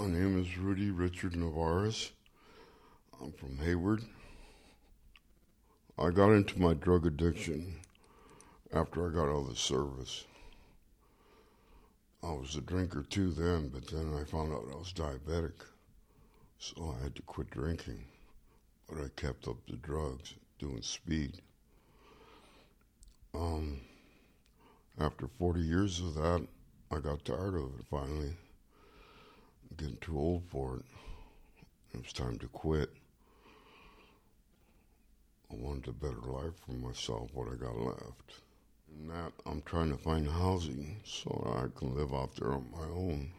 My name is Rudy Richard Navarez. I'm from Hayward. I got into my drug addiction after I got out of the service. I was a drinker too then, but then I found out I was diabetic, so I had to quit drinking. But I kept up the drugs, doing speed. After 40 years of that, I got tired of it finally. I'm getting too old for it. It was time to quit. I wanted a better life for myself, what I got left. In that, I'm trying to find housing so I can live out there on my own.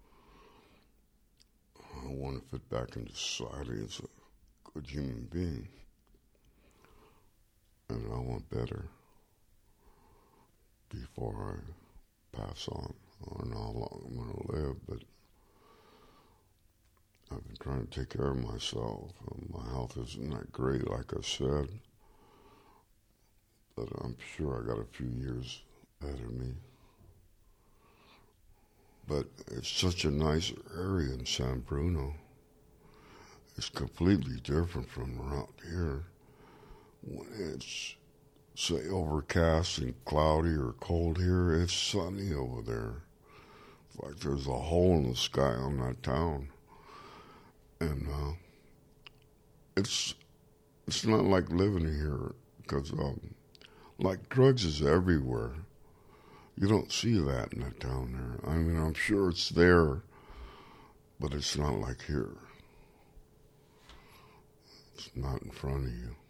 I want to fit back into society as a good human being. And I want better before I pass on. I don't know how long I'm going to live, but I've been trying to take care of myself. My health isn't that great, like I said, but I'm sure I got a few years ahead of me. But it's such a nice area in San Bruno. It's completely different from around here. When it's, say, overcast and cloudy or cold here, it's sunny over there. It's like there's a hole in the sky on that town. And it's not like living here because like drugs is everywhere. You don't see that in that town there. I mean, I'm sure it's there, but it's not like here. It's not in front of you.